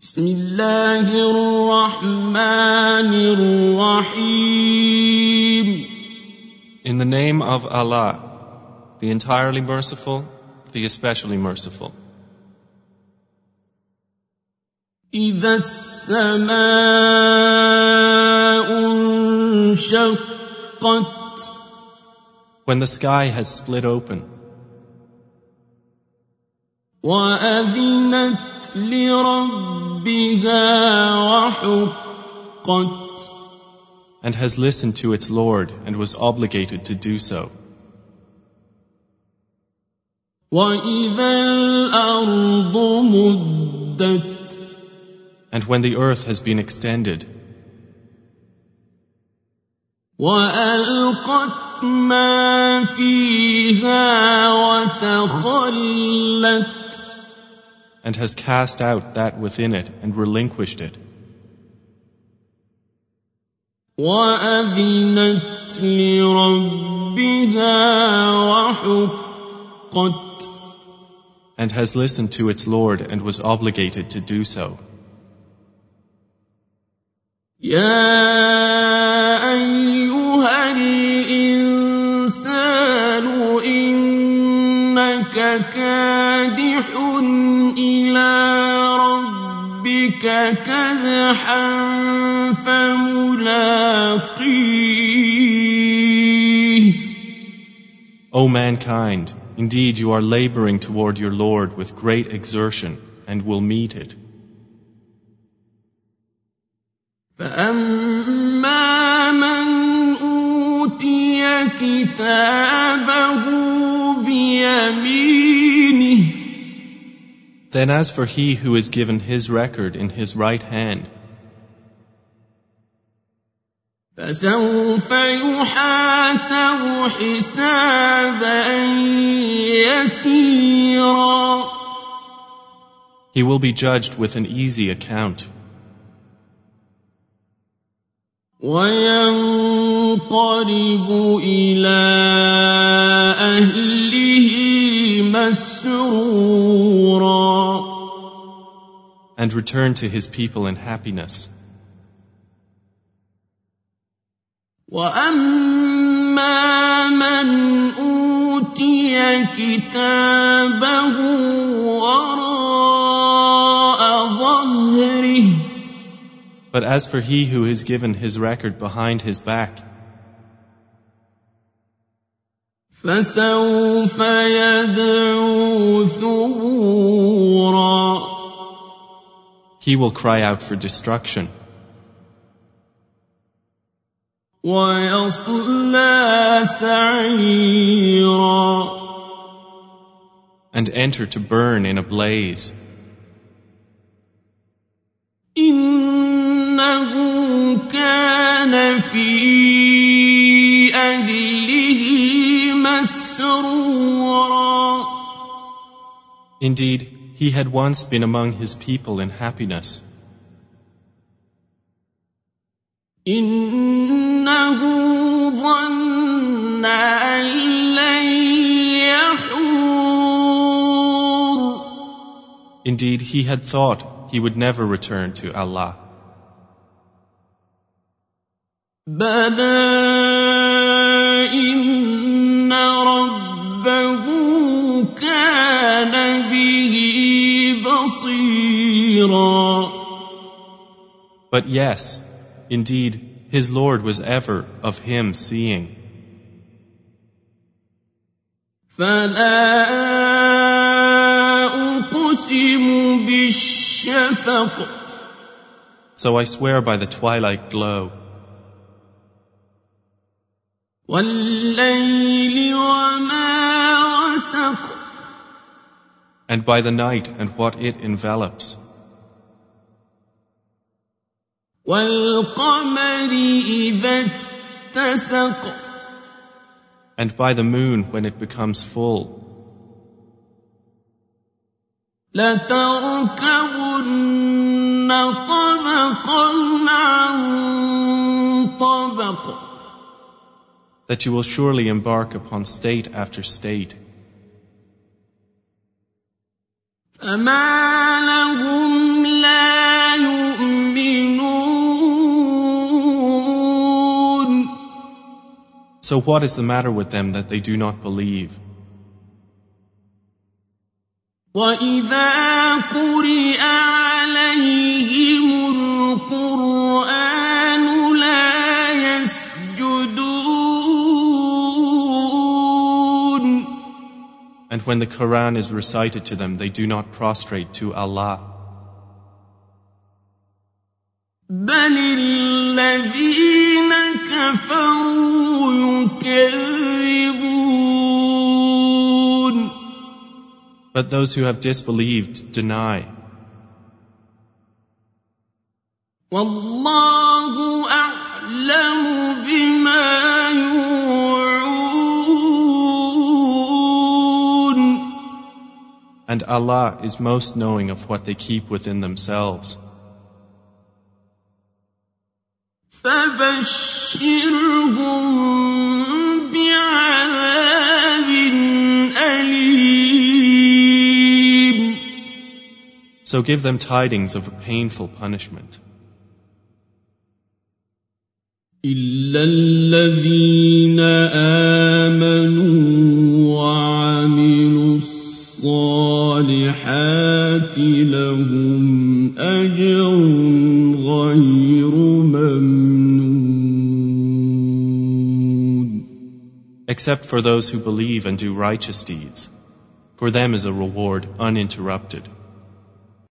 بسم الله الرحمن الرحيم. In the name of Allah, the entirely merciful, the especially merciful. إذا السماء انشقت. When the sky has split open. وأذنت لربها وحقت. And has listened to its Lord and was obligated to do so. وإذا الأرض مدت. And when the earth has been extended. وألقت ما فيها وتخلت. And has cast out that within it and relinquished it. وأذنت لربها وحقت. And has listened to its Lord and was obligated to do so. يا أيها الإنسان إنك كادح إلى ربك كدحا فملاقيه. O mankind, indeed you are laboring toward your Lord with great exertion and will meet it. فأما من أوتي كتابه بيمينه. Then as for he who is given his record in his right hand, فسوف يحاسب حسابا يسيرا. he will be judged with an easy account. وينقلب إلى أهله مسرورا. And return to his people in happiness. وأما من أوتي كتابه وراء ظهره. But as for he who is given his record behind his back, فسوف يدعو ثبورا. he will cry out for destruction. ويصلى سعيرا. And enter to burn in a blaze. إنه كان في أهله مسرورا. Indeed, he had once been among his people in happiness. إنه ظن أن لن يحور. Indeed, he had thought he would never return to Allah. بلى إن ربه كان به بصيرا. But yes, indeed, his Lord was ever of him seeing. فلا أقسم بالشفق. So I swear by the twilight glow. والليل وما وسق. And by the night and what it envelops. والقمر إذا اتسق. And by the moon when it becomes full. لتركبن طبقا عن طبق. That you will surely embark upon state after state. فما لهم لا So what is the matter with them that they do not believe? وَإِذَا قُرِئَ عَلَيْهِمُ الْقُرْآنُ لَا يَسْجُدُونَ And when the Quran is recited to them, they do not prostrate to Allah. بَلِ الَّذِينَ كَفَرُوا يُكَذِّبُونَ But those who have disbelieved deny. وَاللَّهُ أَعْلَمُ بِمَا يُوعُونَ And Allah is most knowing of what they keep within themselves. فَبَشِّرْهُم بِعَذَابٍ أَلِيمٍ So give them tidings of a painful punishment. إِلَّا الَّذِينَ آمَنُوا وَعَمِلُوا الصَّالِحَاتِ لَهُمْ أَجْرٌ غَيْرُ مَمْنُونٍ Except for those who believe and do righteous deeds. For them is a reward uninterrupted.